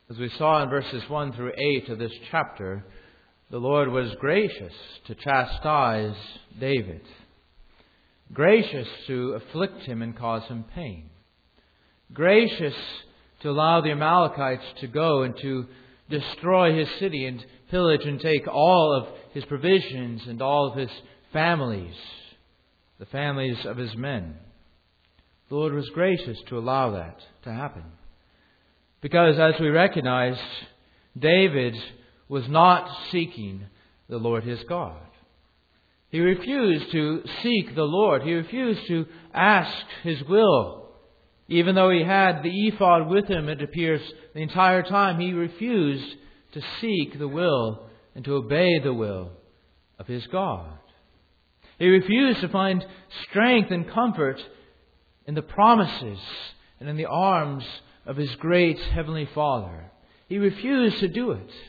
As we saw in verses 1 through 8 of this chapter, the Lord was gracious to chastise David, gracious to afflict him and cause him pain, gracious to allow the Amalekites to go and to destroy his city and pillage and take all of his provisions and all of his families, the families of his men. The Lord was gracious to allow that to happen. Because, as we recognized, David was not seeking the Lord his God. He refused to seek the Lord. He refused to ask His will. Even though he had the ephod with him, it appears, the entire time, he refused to seek the will and to obey the will of his God. He refused to find strength and comfort in the promises and in the arms of his great Heavenly Father. He refused to do it,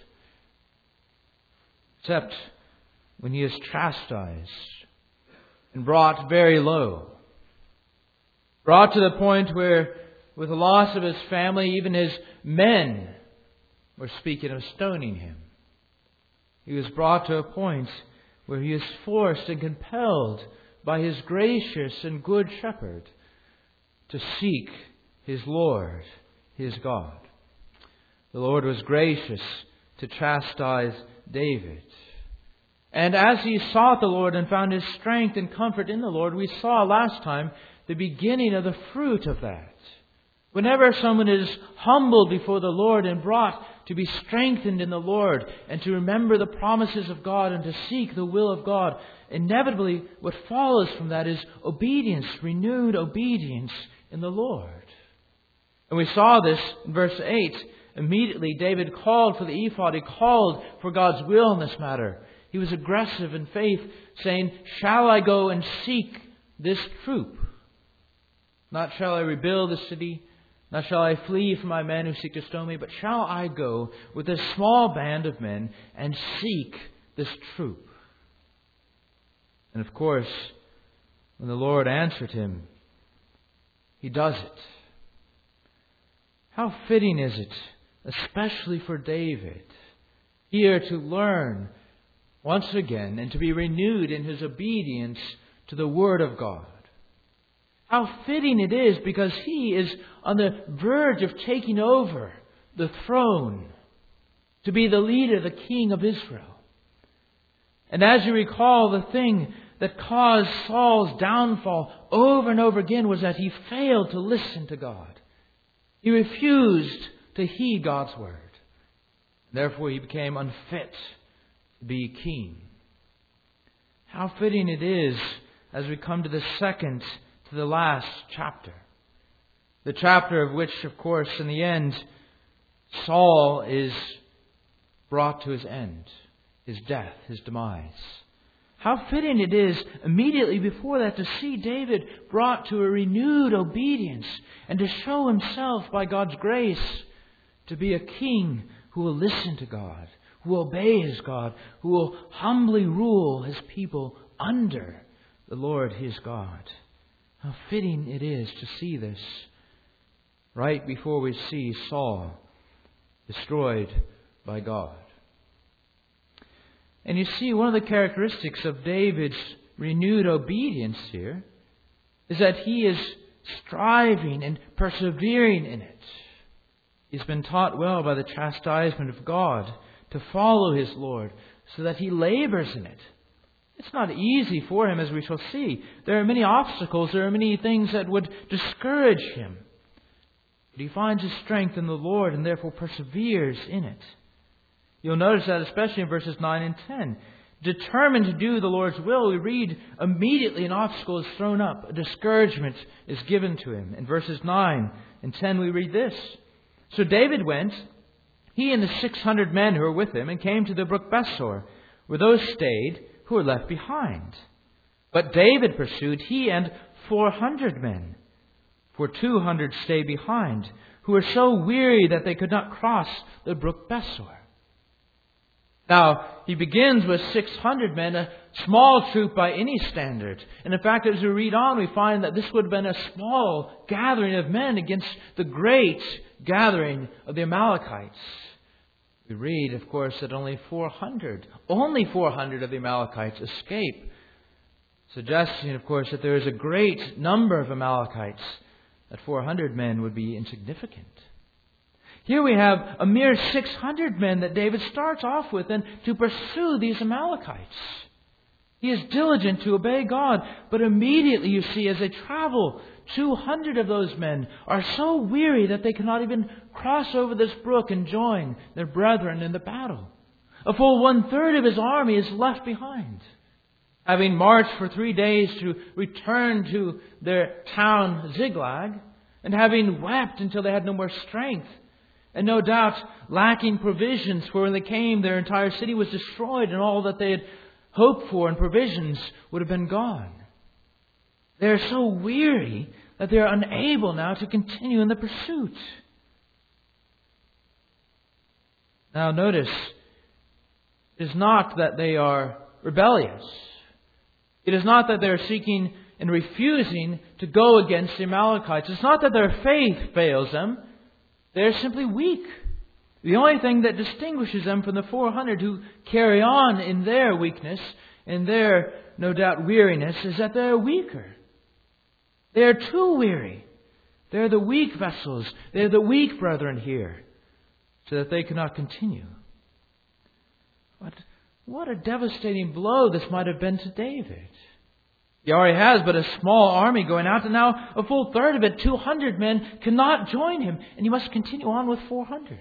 except when he is chastised and brought very low. Brought to the point where, with the loss of his family, even his men were speaking of stoning him. He was brought to a point where he is forced and compelled by his gracious and good shepherd to seek his Lord, his God. The Lord was gracious to chastise David. And as he sought the Lord and found his strength and comfort in the Lord, we saw last time the beginning of the fruit of that. Whenever someone is humbled before the Lord and brought to be strengthened in the Lord and to remember the promises of God and to seek the will of God, inevitably what follows from that is obedience, renewed obedience in the Lord. And we saw this in verse 8. Immediately David called for the ephod. He called for God's will in this matter. He was aggressive in faith, saying, "Shall I go and seek this troop? Not shall I rebuild the city, not shall I flee from my men who seek to stone me, but shall I go with a small band of men and seek this troop?" And of course, when the Lord answered him, He does it. How fitting is it, especially for David, here to learn once again and to be renewed in his obedience to the Word of God. How fitting it is, because he is on the verge of taking over the throne to be the leader, the king of Israel. And as you recall, the thing that caused Saul's downfall over and over again was that he failed to listen to God. He refused to heed God's word. Therefore, he became unfit to be king. How fitting it is as we come to the second to the last chapter. The chapter of which, of course, in the end, Saul is brought to his end, his death, his demise. How fitting it is immediately before that to see David brought to a renewed obedience and to show himself by God's grace to be a king who will listen to God, who will obey his God, who will humbly rule his people under the Lord his God. How fitting it is to see this right before we see Saul destroyed by God. And you see, one of the characteristics of David's renewed obedience here is that he is striving and persevering in it. He's been taught well by the chastisement of God to follow his Lord, so that he labors in it. It's not easy for him, as we shall see. There are many obstacles, there are many things that would discourage him. But he finds his strength in the Lord and therefore perseveres in it. You'll notice that especially in verses 9 and 10. Determined to do the Lord's will, we read immediately an obstacle is thrown up. A discouragement is given to him. In verses 9 and 10 we read this. So David went, he and the 600 men who were with him, and came to the brook Besor, where those stayed who were left behind. But David pursued, he and 400 men. For 200 stayed behind, who were so weary that they could not cross the brook Besor. Now, he begins with 600 men, a small troop by any standard. And in fact, as we read on, we find that this would have been a small gathering of men against the great gathering of the Amalekites. We read, of course, that only 400 of the Amalekites escape, suggesting, of course, that there is a great number of Amalekites, that 400 men would be insignificant. Here we have a mere 600 men that David starts off with and to pursue these Amalekites. He is diligent to obey God, but immediately you see as they travel, 200 of those men are so weary that they cannot even cross over this brook and join their brethren in the battle. A full 1/3 of his army is left behind. Having marched for 3 days to return to their town Ziklag, and having wept until they had no more strength, and no doubt lacking provisions, for when they came, their entire city was destroyed and all that they had hoped for and provisions would have been gone. They are so weary that they are unable now to continue in the pursuit. Now notice, it is not that they are rebellious. It is not that they are seeking and refusing to go against the Amalekites. It's not that their faith fails them. They're simply weak. The only thing that distinguishes them from the 400 who carry on in their weakness, in their, no doubt, weariness, is that they're weaker. They're too weary. They're the weak vessels. They're the weak brethren here, so that they cannot continue. But what a devastating blow this might have been to David. He already has but a small army going out, and now a full 1/3 of it, 200 men, cannot join him, and he must continue on with 400.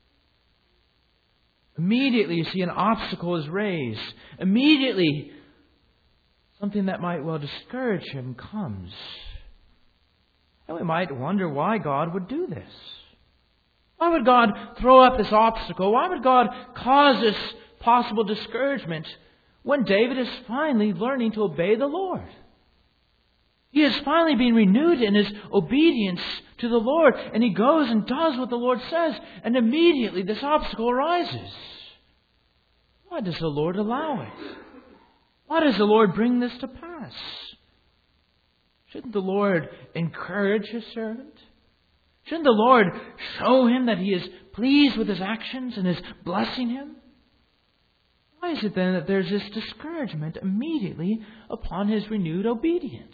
Immediately you see an obstacle is raised. Immediately something that might well discourage him comes. And we might wonder why God would do this. Why would God throw up this obstacle? Why would God cause this possible discouragement when David is finally learning to obey the Lord? He is finally being renewed in his obedience to the Lord, and he goes and does what the Lord says, and immediately this obstacle arises. Why does the Lord allow it? Why does the Lord bring this to pass? Shouldn't the Lord encourage His servant? Shouldn't the Lord show him that He is pleased with his actions and is blessing him? Why is it then that there's this discouragement immediately upon his renewed obedience?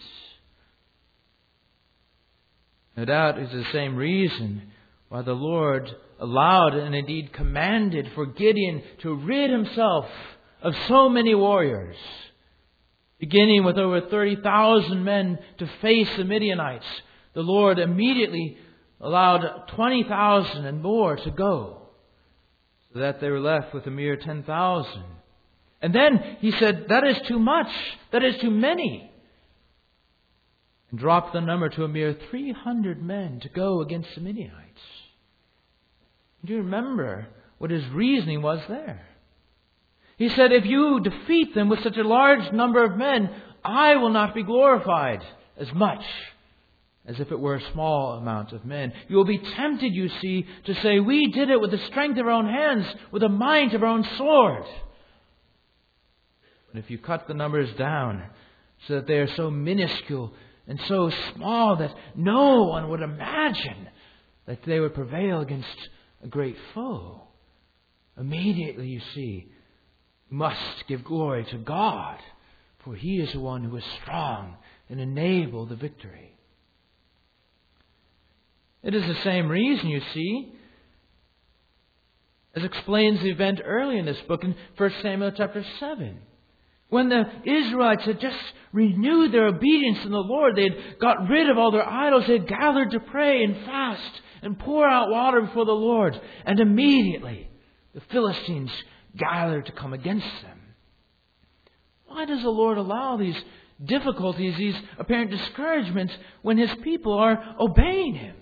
No doubt it's the same reason why the Lord allowed and indeed commanded for Gideon to rid himself of so many warriors. Beginning with over 30,000 men to face the Midianites, the Lord immediately allowed 20,000 and more to go, so that they were left with a mere 10,000. And then He said, that is too much, that is too many, and dropped the number to a mere 300 men to go against the Midianites. Do you remember what His reasoning was there? He said, if you defeat them with such a large number of men, I will not be glorified as much as if it were a small amount of men. You will be tempted, you see, to say, we did it with the strength of our own hands, with the might of our own sword. But if you cut the numbers down so that they are so minuscule and so small that no one would imagine that they would prevail against a great foe, immediately you see, you must give glory to God, for He is the one who is strong and enable the victory. It is the same reason, you see, as explains the event early in this book in 1 Samuel chapter 7. When the Israelites had just renewed their obedience to the Lord, they had got rid of all their idols, they had gathered to pray and fast and pour out water before the Lord. And immediately the Philistines gathered to come against them. Why does the Lord allow these difficulties, these apparent discouragements, when His people are obeying Him?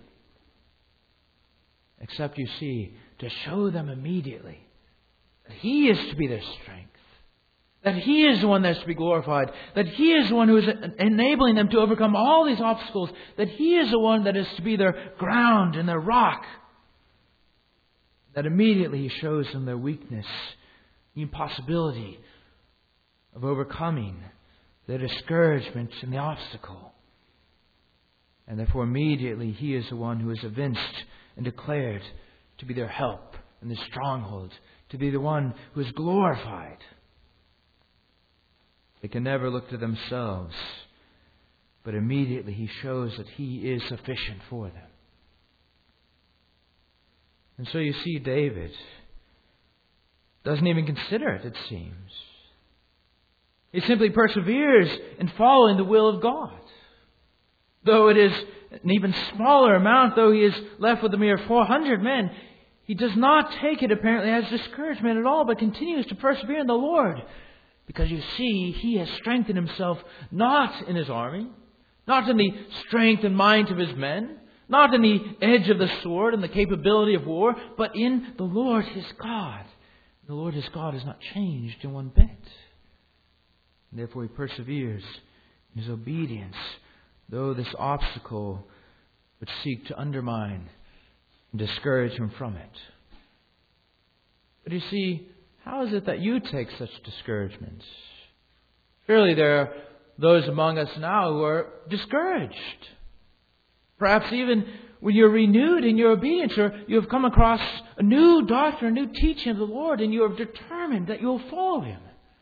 Except, you see, to show them immediately that He is to be their strength. That He is the one that is to be glorified. That He is the one who is enabling them to overcome all these obstacles. That He is the one that is to be their ground and their rock. That immediately He shows them their weakness the impossibility of overcoming the discouragement and the obstacle. And therefore immediately He is the one who is evinced and declared to be their help and their stronghold, to be the one who is glorified. They can never look to themselves, but immediately He shows that He is sufficient for them. And so you see, David doesn't even consider it, it seems. He simply perseveres in following the will of God. Though it is an even smaller amount, though he is left with a mere 400 men, he does not take it apparently as discouragement at all, but continues to persevere in the Lord. Because you see, he has strengthened himself not in his army, not in the strength and might of his men, not in the edge of the sword and the capability of war, but in the Lord his God. The Lord his God has not changed in one bit. And therefore he perseveres in his obedience, though this obstacle would seek to undermine and discourage him from it. But you see, how is it that you take such discouragements? Surely there are those among us now who are discouraged. Perhaps even when you're renewed in your obedience, or you have come across a new doctrine, a new teaching of the Lord, and you are determined that you will follow Him.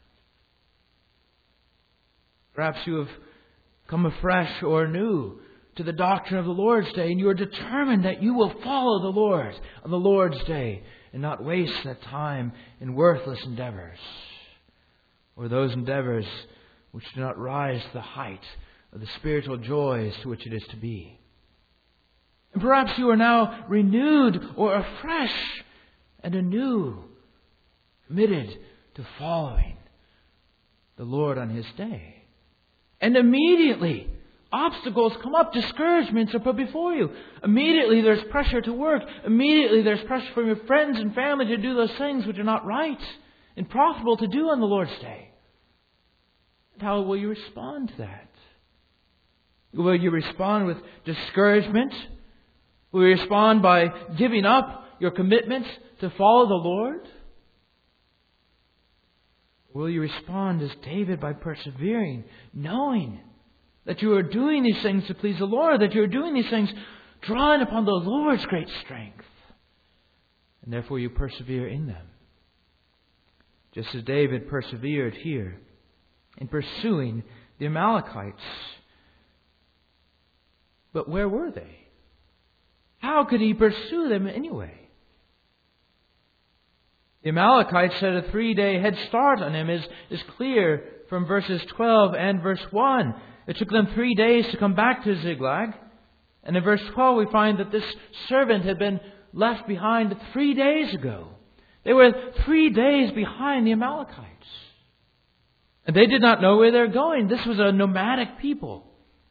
Perhaps you have come afresh or anew to the doctrine of the Lord's Day, and you are determined that you will follow the Lord on the Lord's Day and not waste that time in worthless endeavors, or those endeavors which do not rise to the height of the spiritual joys to which it is to be. And perhaps you are now renewed or afresh and anew, committed to following the Lord on His day. And immediately, obstacles come up, discouragements are put before you. Immediately there's pressure to work. Immediately there's pressure from your friends and family to do those things which are not right and profitable to do on the Lord's day. And how will you respond to that? Will you respond with discouragement? Will you respond by giving up your commitment to follow the Lord? Will you respond as David by persevering, knowing that you are doing these things to please the Lord, that you are doing these things drawing upon the Lord's great strength, and therefore you persevere in them? Just as David persevered here in pursuing the Amalekites. But where were they? How could he pursue them anyway? The Amalekites had a 3-day head start on him, is clear from verses 12 and verse 1. It took them 3 days to come back to Ziklag. And in verse 12 we find that this servant had been left behind 3 days ago. They were 3 days behind the Amalekites. And they did not know where they were going. This was a nomadic people.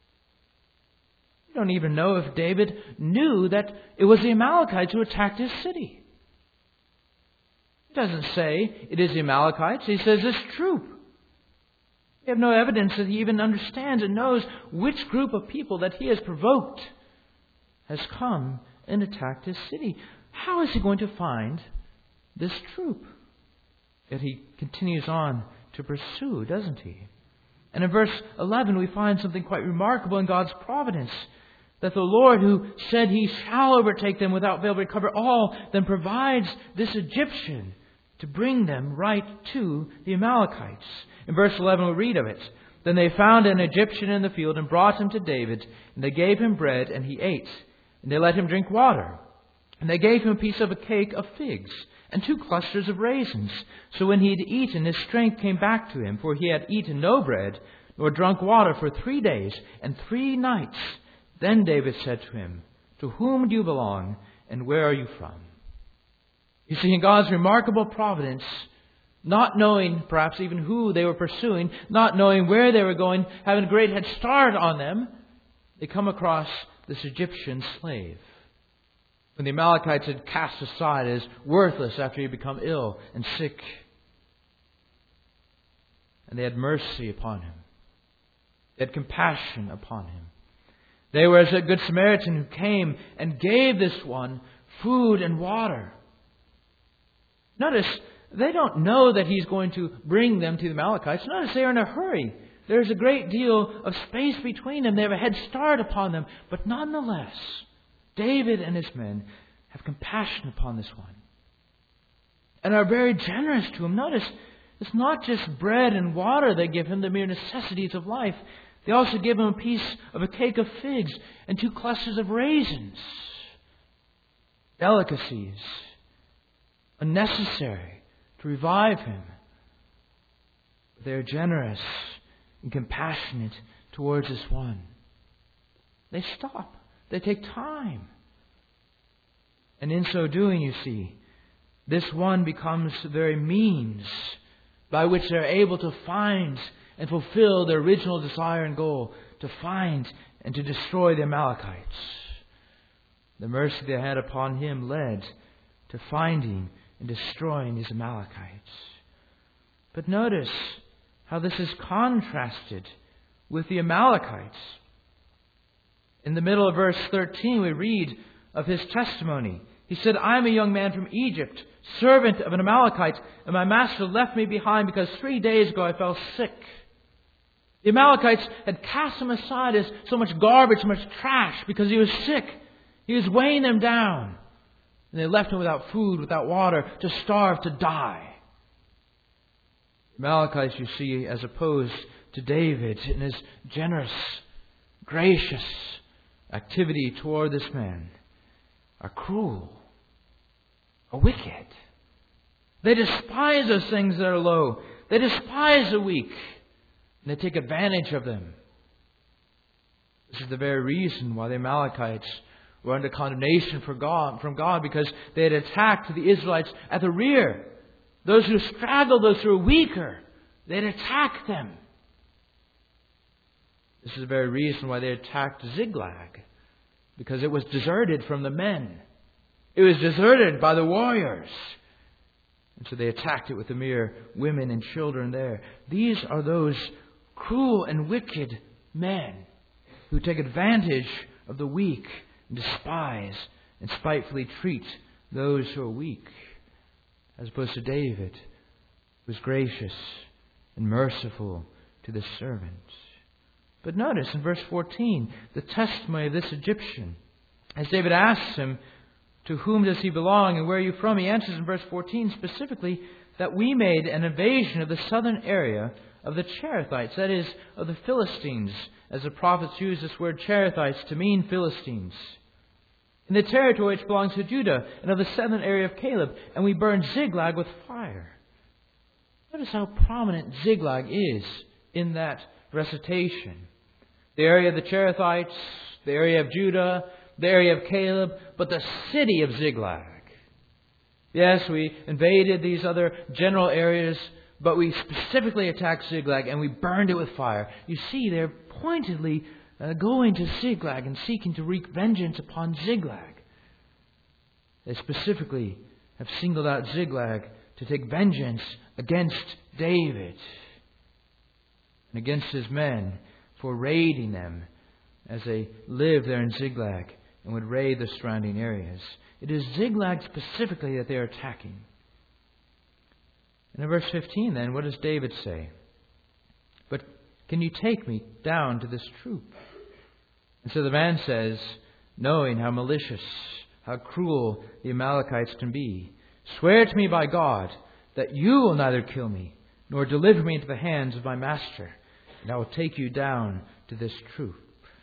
We don't even know if David knew that it was the Amalekites who attacked his city. He doesn't say it is the Amalekites. He says this troop. We have no evidence that he even understands and knows which group of people that he has provoked has come and attacked his city. How is he going to find this troop? Yet he continues on to pursue, doesn't he? And in verse 11 we find something quite remarkable in God's providence. That the Lord, who said He shall overtake them without fail, recover all, then provides this Egyptian to bring them right to the Amalekites. In verse 11 we read of it. Then they found an Egyptian in the field and brought him to David. And they gave him bread and he ate. And they let him drink water. And they gave him a piece of a cake of figs and 2 clusters of raisins. So when he had eaten, his strength came back to him, for he had eaten no bread nor drunk water for 3 days and 3 nights. Then David said to him, "To whom do you belong, and where are you from?" You see, in God's remarkable providence, not knowing perhaps even who they were pursuing, not knowing where they were going, having a great head start on them, they come across this Egyptian slave, when the Amalekites had cast aside as worthless after he had become ill and sick. And they had mercy upon him. They had compassion upon him. They were as a good Samaritan who came and gave this one food and water. Notice they don't know that He's going to bring them to the Amalekites. Notice they are in a hurry. There's a great deal of space between them. They have a head start upon them. But nonetheless, David and his men have compassion upon this one and are very generous to him. Notice, it's not just bread and water they give him, the mere necessities of life. They also give him a piece of a cake of figs and 2 clusters of raisins. Delicacies, unnecessary to revive him. They are generous and compassionate towards this one. They stop. They take time. And in so doing, you see, this one becomes the very means by which they're able to find and fulfill their original desire and goal, to find and to destroy the Amalekites. The mercy they had upon him led to finding and destroying these Amalekites. But notice how this is contrasted with the Amalekites. In the middle of verse 13, we read of his testimony. He said, "I am a young man from Egypt, servant of an Amalekite, and my master left me behind because 3 days ago I fell sick." The Amalekites had cast him aside as so much garbage, so much trash, because he was sick. He was weighing them down. And they left him without food, without water, to starve, to die. The Amalekites, you see, as opposed to David in his generous, gracious activity toward this man, are cruel, are wicked. They despise those things that are low. They despise the weak. And they take advantage of them. This is the very reason why the Amalekites were under condemnation from God, because they had attacked the Israelites at the rear. Those who straggled, those who were weaker, they had attacked them. This is the very reason why they attacked Ziklag, because it was deserted from the men. It was deserted by the warriors. And so they attacked it with the mere women and children there. These are those cruel and wicked men who take advantage of the weak and despise and spitefully treat those who are weak, as opposed to David, who was gracious and merciful to this servant. But notice in verse 14, the testimony of this Egyptian. As David asks him, "To whom does he belong and where are you from?" he answers in verse 14 specifically that we made an invasion of the southern area of the Cherethites, that is, of the Philistines, as the prophets use this word Cherethites to mean Philistines, in the territory which belongs to Judah, and of the southern area of Caleb, and we burned Ziklag with fire. Notice how prominent Ziklag is in that recitation. The area of the Cherethites, the area of Judah, the area of Caleb, but the city of Ziklag. Yes, we invaded these other general areas, but we specifically attacked Ziklag and we burned it with fire. You see, they're pointedly going to Ziklag and seeking to wreak vengeance upon Ziklag. They specifically have singled out Ziklag to take vengeance against David and against his men for raiding them as they live there in Ziklag and would raid the surrounding areas. It is Ziklag specifically that they are attacking. And in verse 15 then, what does David say? "But can you take me down to this troop?" And so the man says, knowing how malicious, how cruel the Amalekites can be, "Swear to me by God that you will neither kill me nor deliver me into the hands of my master, and I will take you down to this troop."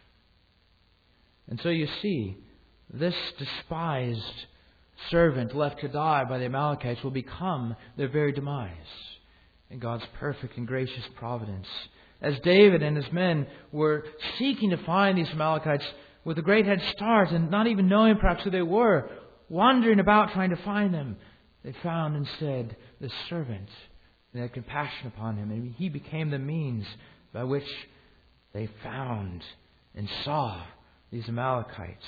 And so you see, this despised servant left to die by the Amalekites will become their very demise in God's perfect and gracious providence. As David and his men were seeking to find these Amalekites with a great head start and not even knowing perhaps who they were, wandering about trying to find them, they found instead this servant. They had compassion upon him, and he became the means by which they found and saw these Amalekites.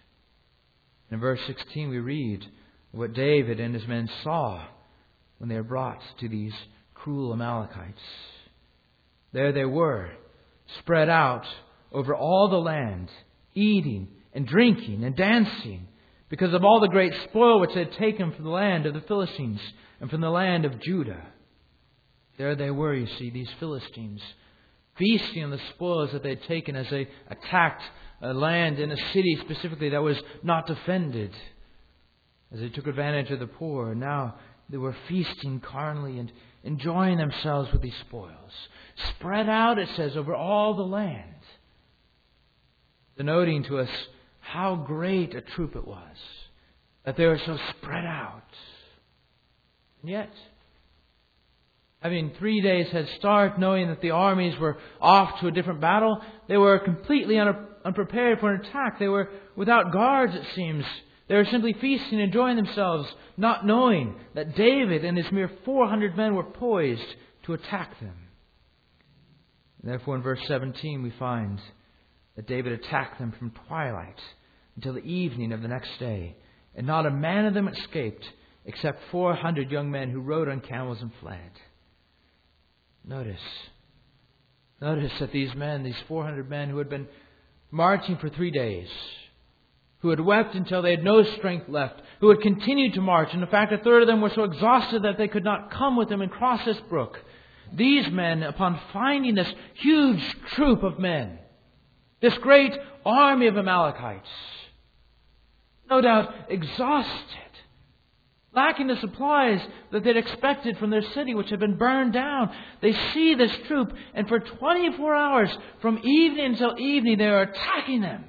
In verse 16 we read what David and his men saw when they were brought to these cruel Amalekites. There they were, spread out over all the land, eating and drinking and dancing, because of all the great spoil which they had taken from the land of the Philistines, and and from the land of Judah. There they were, you see, these Philistines, feasting on the spoils that they had taken as they attacked a land in a city specifically that was not defended, as they took advantage of the poor. And now they were feasting carnally and enjoying themselves with these spoils, spread out, it says, over all the land, denoting to us how great a troop it was, that they were so spread out. And yet, having 3 days head start, knowing that the armies were off to a different battle, they were completely unprepared for an attack. They were without guards, it seems. They were simply feasting, enjoying themselves, not knowing that David and his mere 400 men were poised to attack them. And therefore, in verse 17, we find that David attacked them from twilight until the evening of the next day, and not a man of them escaped, except 400 young men who rode on camels and fled. Notice that these men, these 400 men who had been marching for 3 days, who had wept until they had no strength left, who had continued to march, and in fact a third of them were so exhausted that they could not come with them and cross this brook. These men, upon finding this huge troop of men, this great army of Amalekites, no doubt exhausted, lacking the supplies that they'd expected from their city, which had been burned down. They see this troop, and for 24 hours, from evening until evening, they are attacking them,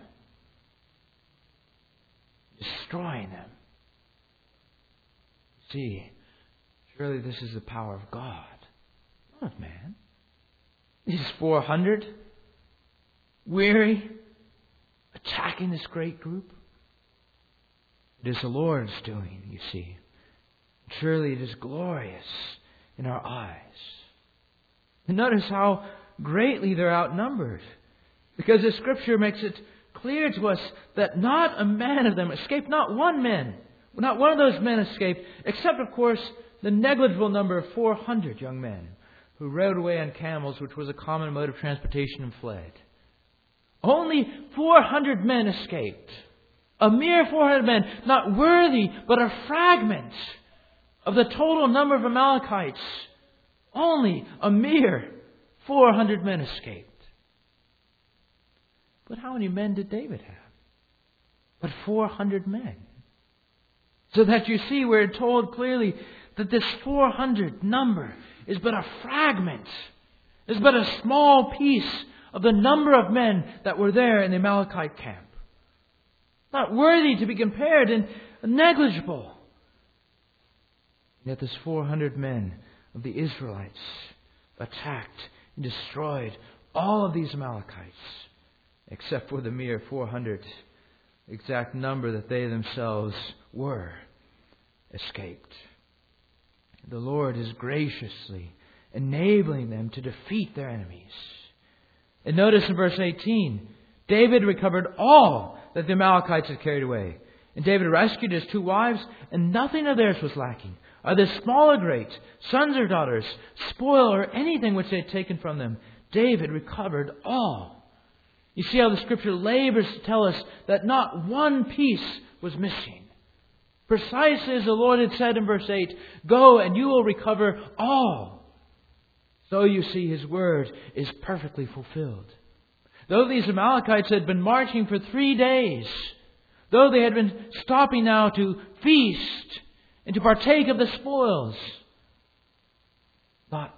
destroying them. See, surely this is the power of God, not of man. These 400, weary, attacking this great group. It is the Lord's doing, you see. Surely it is glorious in our eyes. And notice how greatly they're outnumbered, because the Scripture makes it clear to us that not a man of them escaped, not one of those men escaped, except, of course, the negligible number of 400 young men who rode away on camels, which was a common mode of transportation, and fled. Only 400 men escaped. A mere 400 men, not worthy, but a fragment of the total number of Amalekites. Only a mere 400 men escaped. But how many men did David have? But 400 men. So that you see, we're told clearly that this 400 number is but a fragment, is but a small piece of the number of men that were there in the Amalekite camp. Not worthy to be compared and negligible. Yet this 400 men of the Israelites attacked and destroyed all of these Amalekites, except for the mere 400, exact number that they themselves were, escaped. The Lord is graciously enabling them to defeat their enemies. And notice in verse 18, David recovered all that the Amalekites had carried away. And David rescued his 2 wives, and nothing of theirs was lacking, either small or great, sons or daughters, spoil or anything which they had taken from them. David recovered all. You see how the Scripture labors to tell us that not one piece was missing. Precisely as the Lord had said in verse 8, "Go and you will recover all." So you see His word is perfectly fulfilled. Though these Amalekites had been marching for 3 days, though they had been stopping now to feast and to partake of the spoils, not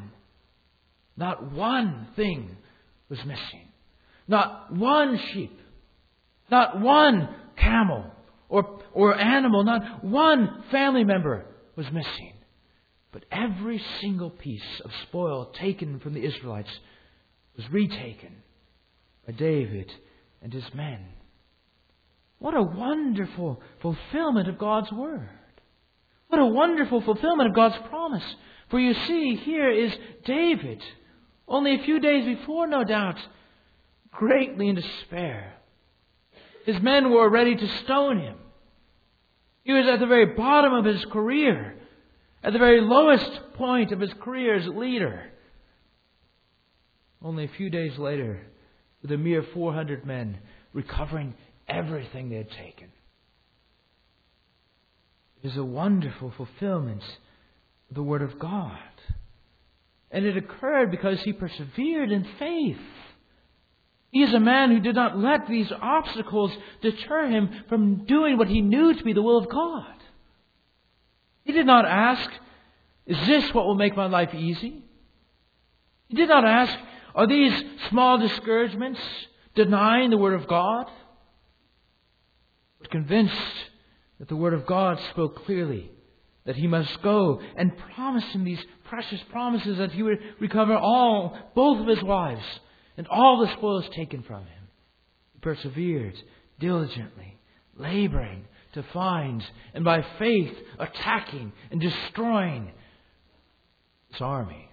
one thing was missing. Not one sheep, not one camel or animal, not one family member was missing. But every single piece of spoil taken from the Israelites was retaken by David and his men. What a wonderful fulfillment of God's word. What a wonderful fulfillment of God's promise. For you see, here is David, only a few days before, no doubt, greatly in despair. His men were ready to stone him. He was at the very bottom of his career, at the very lowest point of his career as leader. Only a few days later, with a mere 400 men recovering everything they had taken. It is a wonderful fulfillment the Word of God. And it occurred because he persevered in faith. He is a man who did not let these obstacles deter him from doing what he knew to be the will of God. He did not ask, is this what will make my life easy? He did not ask, are these small discouragements denying the Word of God? But convinced that the Word of God spoke clearly that he must go, and promised him these precious promises that he would recover both of his wives, and all the spoils taken from him. He persevered diligently, laboring to find, and by faith attacking and destroying this army.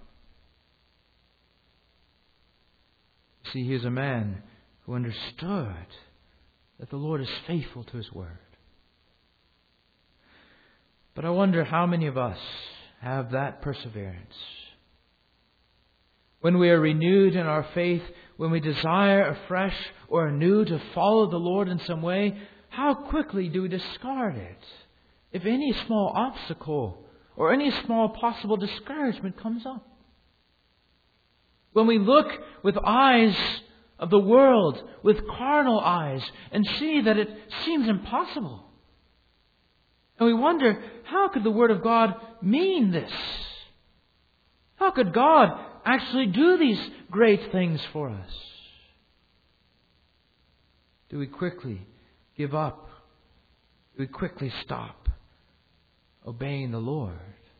See, he is a man who understood that the Lord is faithful to His Word. But I wonder how many of us have that perseverance. When we are renewed in our faith, when we desire afresh or anew to follow the Lord in some way, how quickly do we discard it if any small obstacle or any small possible discouragement comes up? When we look with eyes of the world, with carnal eyes, and see that it seems impossible. And we wonder, how could the Word of God mean this? How could God actually do these great things for us? Do we quickly give up? Do we quickly stop obeying the Lord?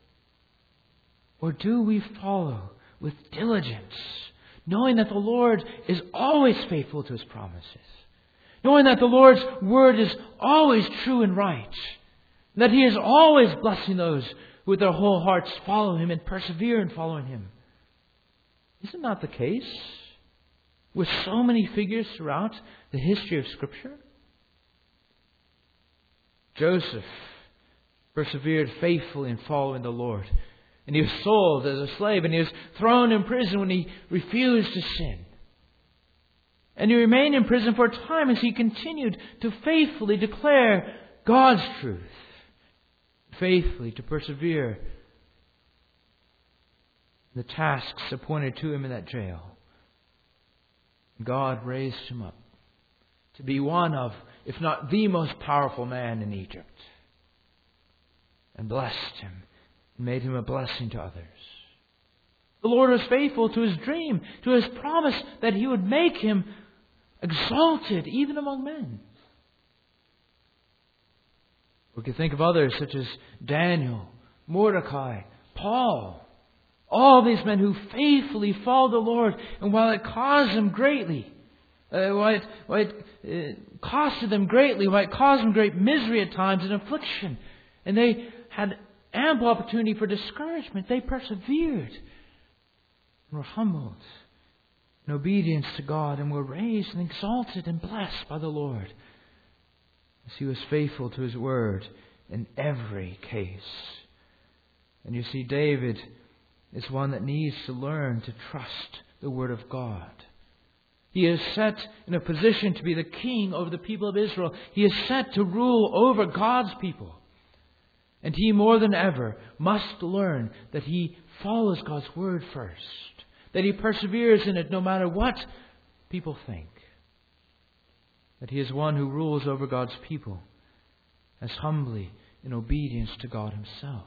Or do we follow with diligence, knowing that the Lord is always faithful to His promises, knowing that the Lord's Word is always true and right, that He is always blessing those who with their whole hearts follow Him and persevere in following Him? Is it not the case with so many figures throughout the history of Scripture? Joseph persevered faithfully in following the Lord. And he was sold as a slave, and he was thrown in prison when he refused to sin. And he remained in prison for a time as he continued to faithfully declare God's truth, faithfully to persevere in the tasks appointed to him in that jail. God raised him up to be one of, if not the most powerful man in Egypt, and blessed him, made him a blessing to others. The Lord was faithful to His dream, to His promise that He would make him exalted even among men. We can think of others such as Daniel, Mordecai, Paul. All these men who faithfully followed the Lord, and while it caused them greatly, while it costed them greatly, while it caused them great misery at times and affliction, and they had ample opportunity for discouragement, they persevered and were humbled in obedience to God, and were raised and exalted and blessed by the Lord as He was faithful to His Word in every case. And you see, David is one that needs to learn to trust the Word of God. He is set in a position to be the king over the people of Israel. He is set to rule over God's people. And he, more than ever, must learn that he follows God's Word first. That he perseveres in it no matter what people think. That he is one who rules over God's people as humbly in obedience to God Himself.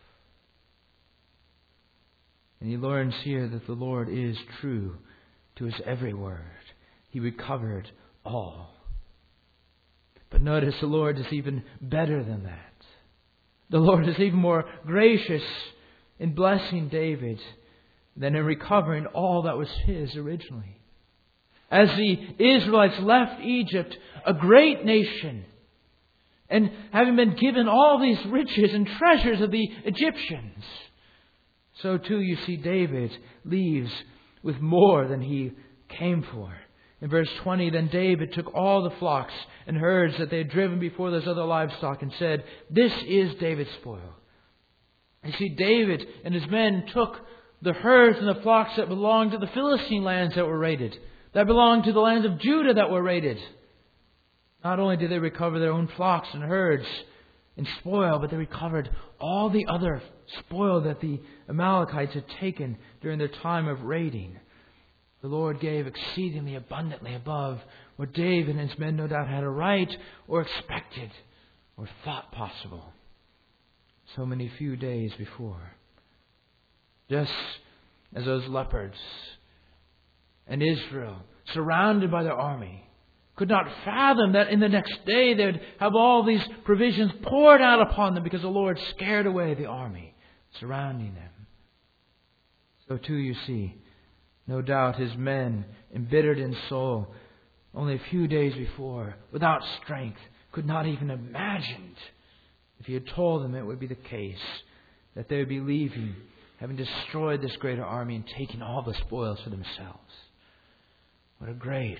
And he learns here that the Lord is true to His every word. He recovered all. But notice the Lord is even better than that. The Lord is even more gracious in blessing David than in recovering all that was his originally. As the Israelites left Egypt, a great nation, and having been given all these riches and treasures of the Egyptians, so too you see David leaves with more than he came for. In verse 20, then David took all the flocks and herds that they had driven before those other livestock and said, this is David's spoil. You see, David and his men took the herds and the flocks that belonged to the Philistine lands that were raided, that belonged to the lands of Judah that were raided. Not only did they recover their own flocks and herds in spoil, but they recovered all the other spoil that the Amalekites had taken during their time of raiding. The Lord gave exceedingly abundantly above what David and his men no doubt had a right or expected or thought possible so many few days before. Just as those leopards and Israel, surrounded by their army, could not fathom that in the next day they would have all these provisions poured out upon them because the Lord scared away the army surrounding them. So too, you see, no doubt his men, embittered in soul, only a few days before, without strength, could not even have imagined, if he had told them it would be the case, that they would be leaving, having destroyed this greater army and taking all the spoils for themselves. What a great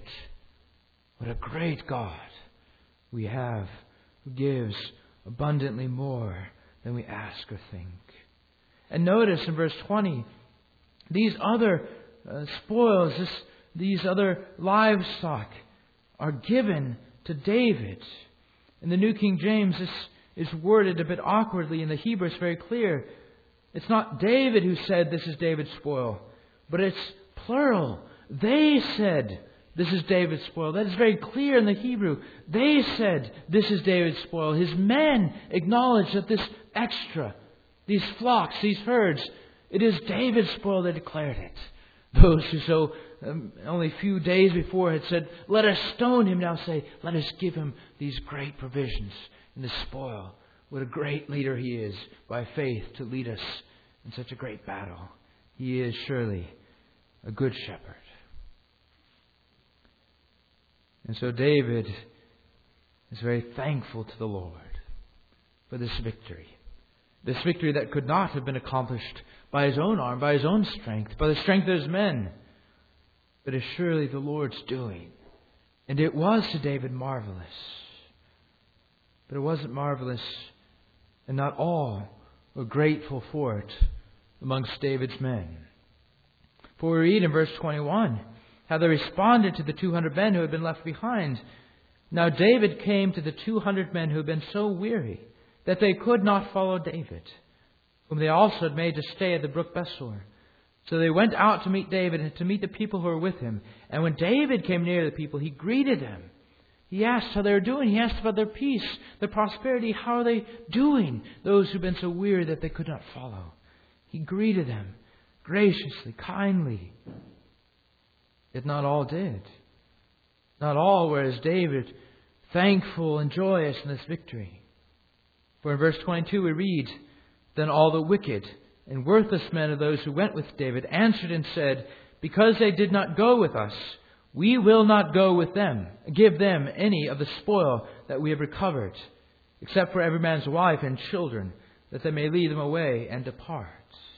God we have, who gives abundantly more than we ask or think. And notice in verse 20, these other spoils, these other livestock are given to David. In the New King James, this is worded a bit awkwardly. In the Hebrew, it's very clear. It's not David who said this is David's spoil, but it's plural. They said this is David's spoil. That is very clear in the Hebrew. They said this is David's spoil. His men acknowledged that this extra, these flocks, these herds, it is David's spoil. They declared it. Those who only a few days before had said, let us stone him, now say, let us give him these great provisions in the spoil. What a great leader he is by faith to lead us in such a great battle. He is surely a good shepherd. And so David is very thankful to the Lord for this victory. This victory that could not have been accomplished by his own arm, by his own strength, by the strength of his men, but is surely the Lord's doing. And it was to David marvelous. But it wasn't marvelous, and not all were grateful for it amongst David's men. For we read in verse 21 how they responded to the 200 men who had been left behind. Now David came to the 200 men who had been so weary that they could not follow David, whom they also had made to stay at the brook Besor. So they went out to meet David and to meet the people who were with him. And when David came near the people, he greeted them. He asked how they were doing. He asked about their peace, their prosperity. How are they doing, those who've been so weary that they could not follow? He greeted them graciously, kindly. Yet not all did. Not all were as David, thankful and joyous in this victory. For in verse 22 we read, then all the wicked and worthless men of those who went with David answered and said, because they did not go with us, we will not go with them, give them any of the spoil that we have recovered, except for every man's wife and children, that they may lead them away and depart.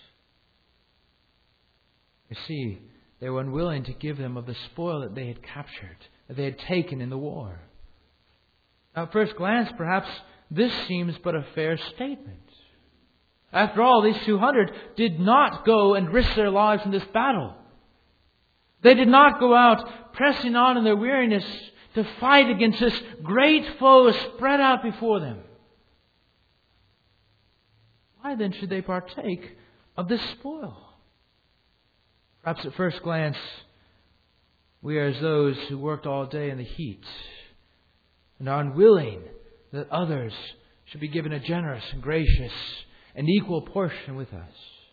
You see, they were unwilling to give them of the spoil that they had captured, that they had taken in the war. Now, at first glance, perhaps this seems but a fair statement. After all, these 200 did not go and risk their lives in this battle. They did not go out pressing on in their weariness to fight against this great foe spread out before them. Why then should they partake of this spoil? Perhaps at first glance, we are as those who worked all day in the heat and are unwilling that others should be given a generous and gracious and equal portion with us.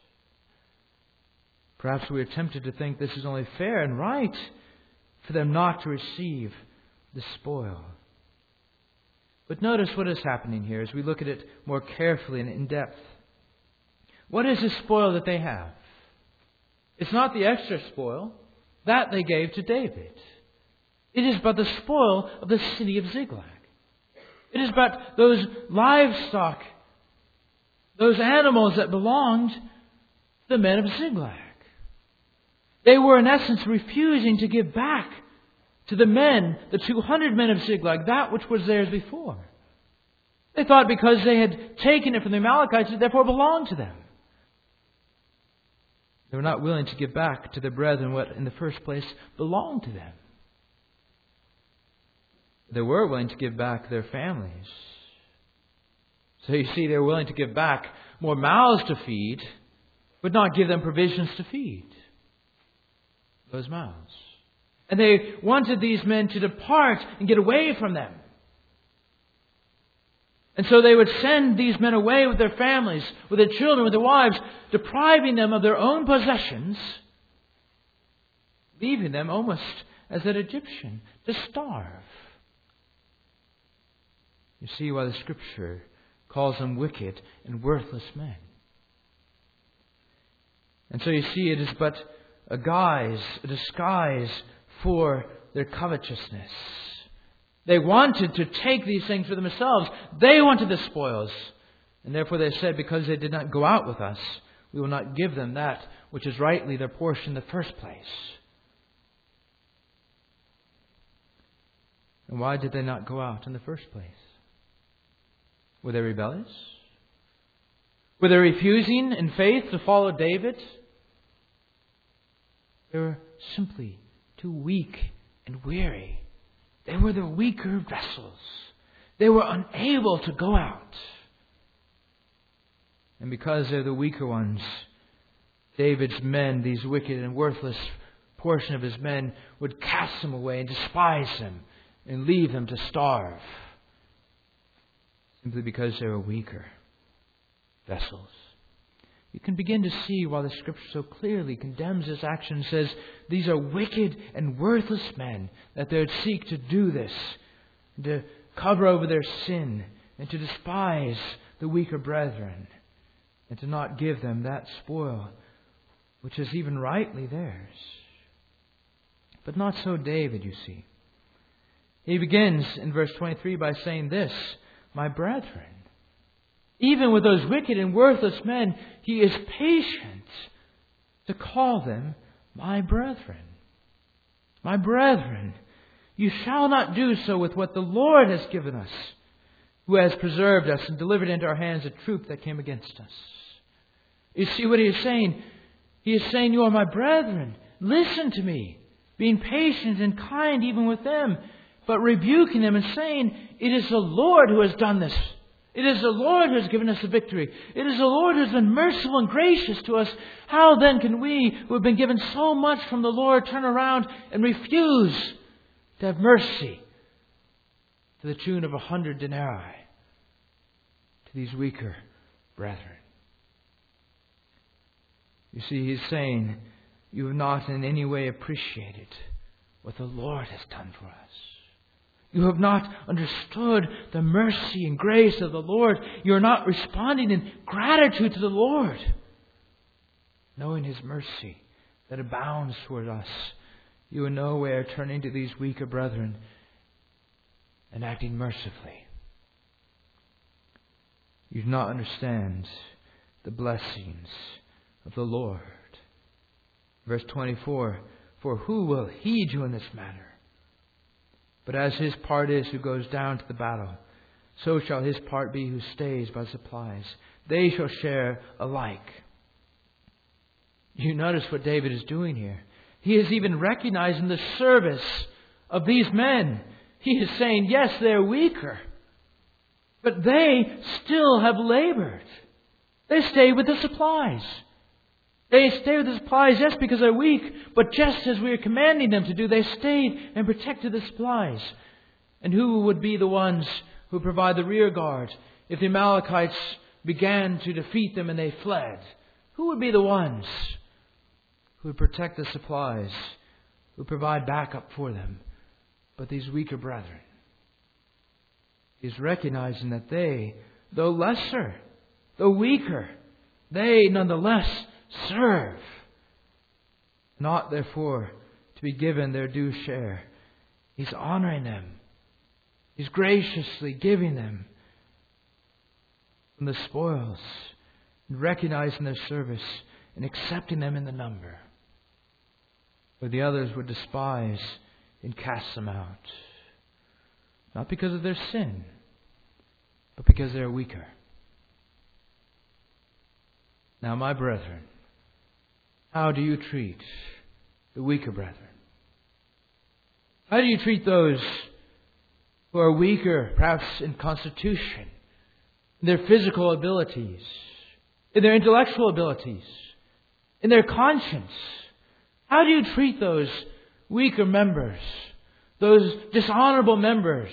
Perhaps we are tempted to think this is only fair and right for them not to receive the spoil. But notice what is happening here as we look at it more carefully and in depth. What is the spoil that they have? It's not the extra spoil that they gave to David. It is but the spoil of the city of Ziklag. It is but those livestock, those animals that belonged to the men of Ziklag. They were in essence refusing to give back to the men, the 200 men of Ziklag, that which was theirs before. They thought because they had taken it from the Amalekites, it therefore belonged to them. They were not willing to give back to their brethren what in the first place belonged to them. They were willing to give back their families. So you see, they're willing to give back more mouths to feed, but not give them provisions to feed those mouths. And they wanted these men to depart and get away from them. And so they would send these men away with their families, with their children, with their wives, depriving them of their own possessions, leaving them almost as an Egyptian, to starve. You see why the Scripture calls them wicked and worthless men. And so you see, it is but a disguise for their covetousness. They wanted to take these things for themselves. They wanted the spoils. And therefore they said, because they did not go out with us, we will not give them that which is rightly their portion in the first place. And why did they not go out in the first place? Were they rebellious? Were they refusing in faith to follow David? They were simply too weak and weary. They were the weaker vessels. They were unable to go out. And because they're the weaker ones, David's men, these wicked and worthless portion of his men, would cast them away and despise them and leave them to starve. Simply because they were weaker vessels. You can begin to see why the Scripture so clearly condemns this action and says these are wicked and worthless men, that they would seek to do this, to cover over their sin, and to despise the weaker brethren, and to not give them that spoil which is even rightly theirs. But not so David, you see. He begins in verse 23 by saying this, my brethren. Even with those wicked and worthless men, he is patient to call them my brethren. My brethren, you shall not do so with what the Lord has given us, who has preserved us and delivered into our hands a troop that came against us. You see what he is saying? He is saying, you are my brethren. Listen to me. Being patient and kind even with them, but rebuking them and saying, it is the Lord who has done this. It is the Lord who has given us the victory. It is the Lord who has been merciful and gracious to us. How then can we, who have been given so much from the Lord, turn around and refuse to have mercy to the tune of 100 denarii to these weaker brethren? You see, he's saying, you have not in any way appreciated what the Lord has done for us. You have not understood the mercy and grace of the Lord. You are not responding in gratitude to the Lord, knowing His mercy that abounds toward us. You in no way are turning to these weaker brethren and acting mercifully. You do not understand the blessings of the Lord. Verse 24, for who will heed you in this matter? But as his part is who goes down to the battle, so shall his part be who stays by supplies. They shall share alike. You notice what David is doing here. He is even recognizing the service of these men. He is saying, yes, they're weaker, but they still have labored. They stay with the supplies. They stay with the supplies just because they're weak, but just as we are commanding them to do, they stayed and protected the supplies. And who would be the ones who provide the rear guard if the Amalekites began to defeat them and they fled? Who would be the ones who would protect the supplies, who provide backup for them, but these weaker brethren? He's recognizing that they, though lesser, though weaker, they nonetheless serve, not therefore to be given their due share. He's honoring them. He's graciously giving them from the spoils, and recognizing their service and accepting them in the number, where the others would despise and cast them out, not because of their sin, but because they are weaker. Now, my brethren, how do you treat the weaker brethren? How do you treat those who are weaker, perhaps in constitution, in their physical abilities, in their intellectual abilities, in their conscience? How do you treat those weaker members, those dishonorable members?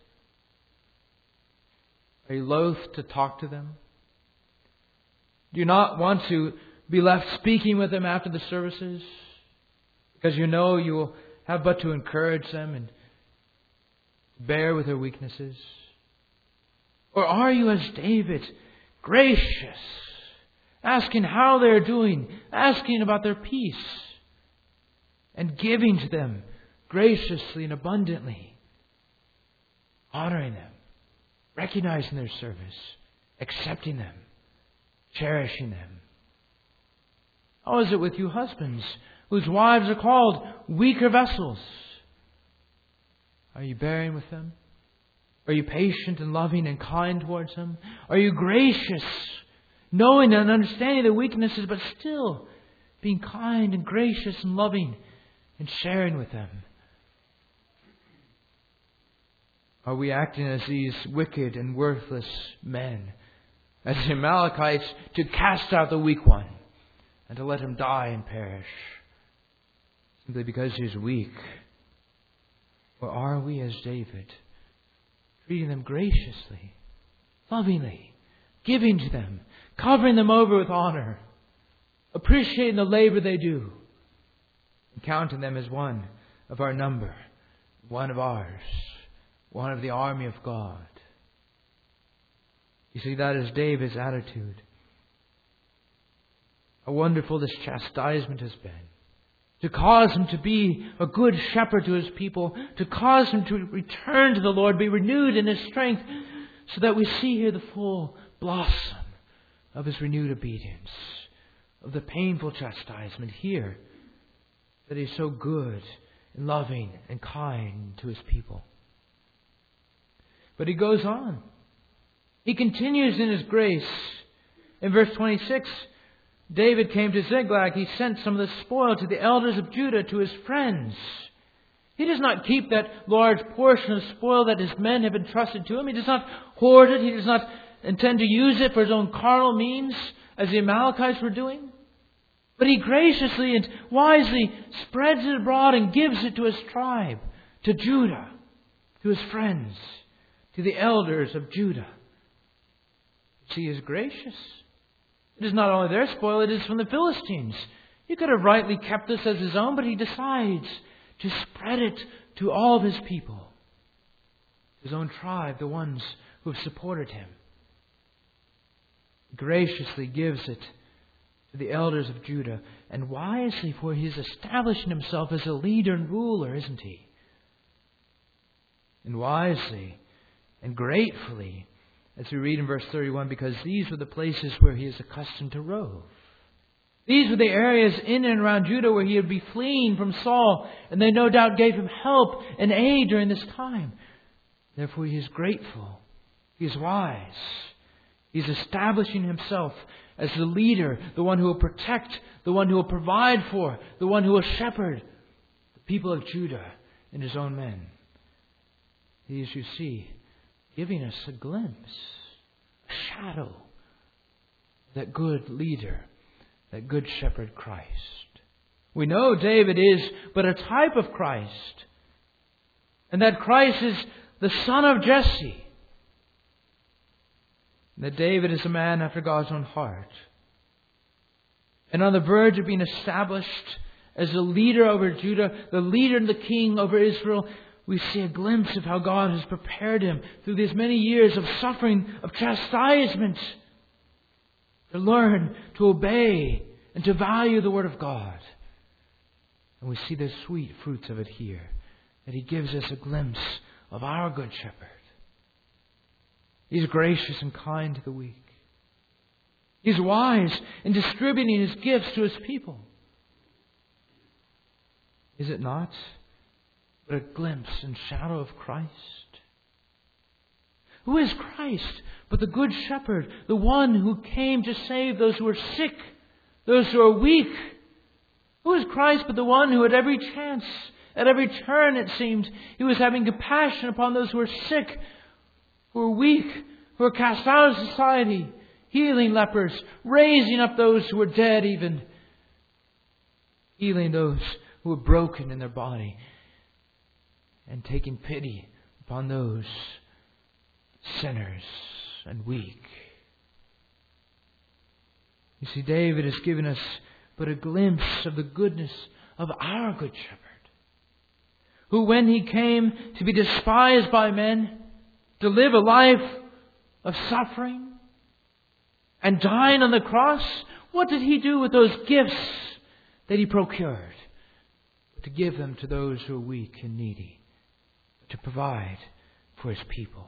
Are you loath to talk to them? Do you not want to be left speaking with them after the services? Because you know you will have but to encourage them and bear with their weaknesses? Or are you as David, gracious, asking how they're doing, asking about their peace, and giving to them graciously and abundantly, honoring them, recognizing their service, accepting them, cherishing them? How is it with you husbands, whose wives are called weaker vessels? Are you bearing with them? Are you patient and loving and kind towards them? Are you gracious, knowing and understanding their weaknesses, but still being kind and gracious and loving and sharing with them? Are we acting as these wicked and worthless men, as the Amalekites, to cast out the weak one and to let him die and perish simply because he is weak? Or are we as David, treating them graciously, lovingly, giving to them, covering them over with honor, appreciating the labor they do, and counting them as one of our number, one of ours, one of the army of God? You see, that is David's attitude. How wonderful this chastisement has been. To cause him to be a good shepherd to his people, to cause him to return to the Lord, be renewed in his strength, so that we see here the full blossom of his renewed obedience, of the painful chastisement here, that he's so good and loving and kind to his people. But he goes on. He continues in his grace. In verse 26, David came to Ziklag. He sent some of the spoil to the elders of Judah, to his friends. He does not keep that large portion of spoil that his men have entrusted to him. He does not hoard it. He does not intend to use it for his own carnal means, as the Amalekites were doing. But he graciously and wisely spreads it abroad and gives it to his tribe, to Judah, to his friends, to the elders of Judah. He is gracious. It is not only their spoil, it is from the Philistines. He could have rightly kept this as his own, but he decides to spread it to all of his people, his own tribe, the ones who have supported him. He graciously gives it to the elders of Judah, and wisely, for he is establishing himself as a leader and ruler, isn't he? And wisely and gratefully, as we read in verse 31, because these were the places where he is accustomed to rove. These were the areas in and around Judah where he would be fleeing from Saul, and they no doubt gave him help and aid during this time. Therefore he is grateful. He is wise. He is establishing himself as the leader, the one who will protect, the one who will provide for, the one who will shepherd the people of Judah and his own men. He is, you see, giving us a glimpse, a shadow of that good leader, that good shepherd Christ. We know David is but a type of Christ, and that Christ is the son of Jesse, and that David is a man after God's own heart, and on the verge of being established as the leader over Judah, the leader and the king over Israel. We see a glimpse of how God has prepared him through these many years of suffering, of chastisement, to learn, to obey, and to value the Word of God. And we see the sweet fruits of it here, that he gives us a glimpse of our Good Shepherd. He's gracious and kind to the weak. He's wise in distributing his gifts to his people. Is it not? But a glimpse and shadow of Christ. Who is Christ but the Good Shepherd, the one who came to save those who are sick, those who are weak? Who is Christ but the one who at every chance, at every turn it seemed, he was having compassion upon those who are sick, who are weak, who are cast out of society, healing lepers, raising up those who were dead even, healing those who were broken in their body, and taking pity upon those sinners and weak. You see, David has given us but a glimpse of the goodness of our Good Shepherd, who when He came to be despised by men, to live a life of suffering and dying on the cross, what did He do with those gifts that He procured? To give them to those who are weak and needy, to provide for His people.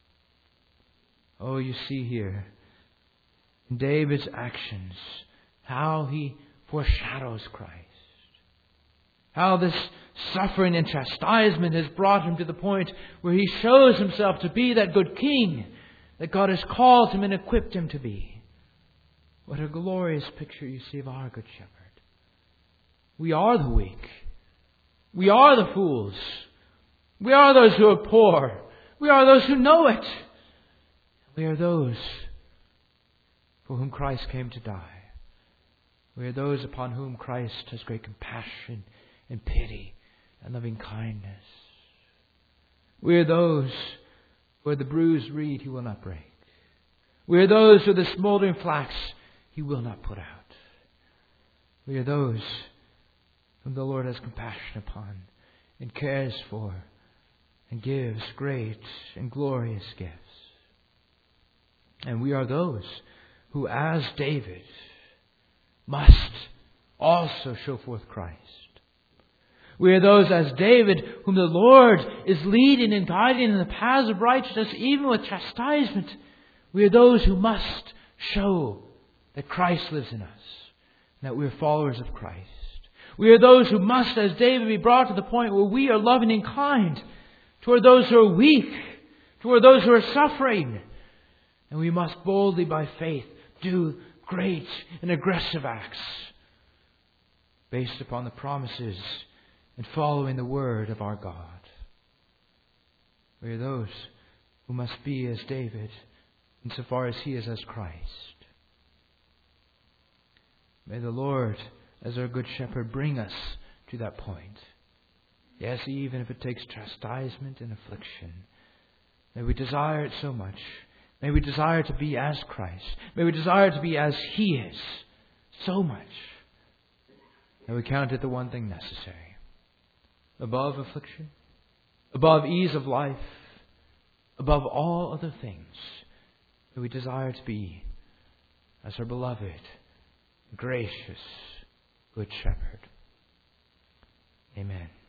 Oh, you see here in David's actions how he foreshadows Christ. How this suffering and chastisement has brought him to the point where he shows himself to be that good king that God has called him and equipped him to be. What a glorious picture you see of our Good Shepherd. We are the weak. We are the fools. We are those who are poor. We are those who know it. We are those for whom Christ came to die. We are those upon whom Christ has great compassion and pity and loving kindness. We are those where the bruised reed He will not break. We are those who the smoldering flax He will not put out. We are those whom the Lord has compassion upon and cares for and gives great and glorious gifts. And we are those who, as David, must also show forth Christ. We are those, as David, whom the Lord is leading and guiding in the paths of righteousness, even with chastisement. We are those who must show that Christ lives in us, and that we are followers of Christ. We are those who must, as David, be brought to the point where we are loving and kind toward those who are weak, toward those who are suffering. And we must boldly, by faith, do great and aggressive acts based upon the promises and following the word of our God. We are those who must be as David insofar as he is as Christ. May the Lord, as our Good Shepherd, bring us to that point. Yes, even if it takes chastisement and affliction. May we desire it so much. May we desire to be as Christ. May we desire to be as He is so much that we count it the one thing necessary. Above affliction, above ease of life, above all other things, may we desire to be as our beloved, gracious Good Shepherd. Amen.